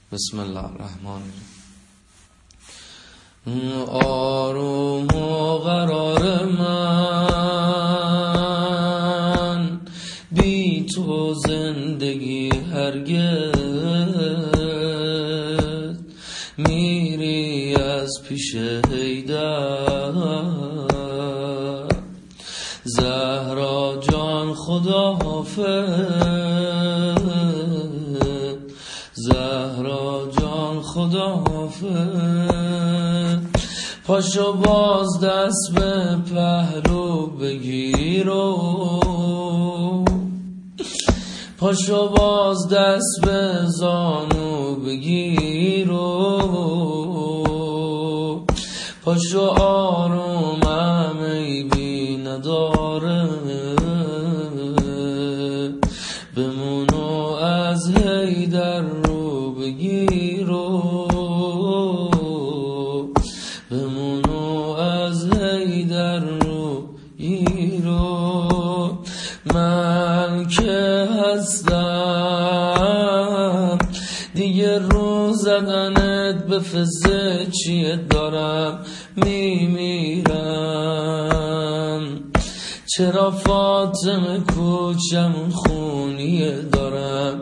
بسم الله الرحمن الرحیم. آروم و قرار من، بی تو زندگی هرگز. میری از پیش حیدر، زهرا جان خدا حافظ، زهرا جان خدا حافظ. پاشو باز دست به پهلو بگیر و پاشو باز دست به زانو بگیر و پاشو آرومم ای بی نداره، بمونو از حیدر رو بگیر و بمونو از حیدر رو گیر و من که هستم دیگه رو زدنت به فزه چیه دارم میمیرم. چرا فاطمه کوچمون خونیه دارم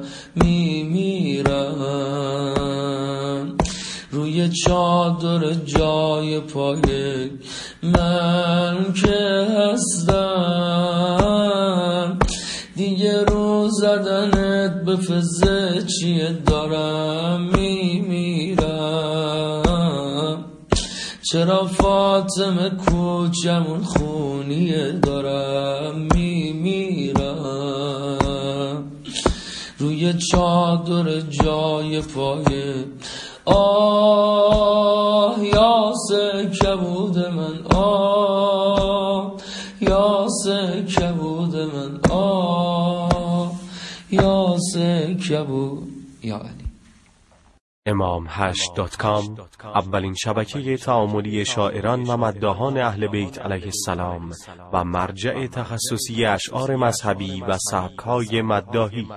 میمیرم. روی چادر جای پای من که هستم دیگه رو زدنت به فزه چیه دارم میمیرم. چرا فاطمه کوچمون خونیه دارم میمیرم. روی چادر جای پای آه یاسه کبود من، آه یاسه کبود من، آه یاسه کبود. یا علی. imam8.com اولین شبکه تعاملی شاعران و مداحان اهل بیت علیه السلام و مرجع تخصصی اشعار مذهبی و سبک‌های مداحی.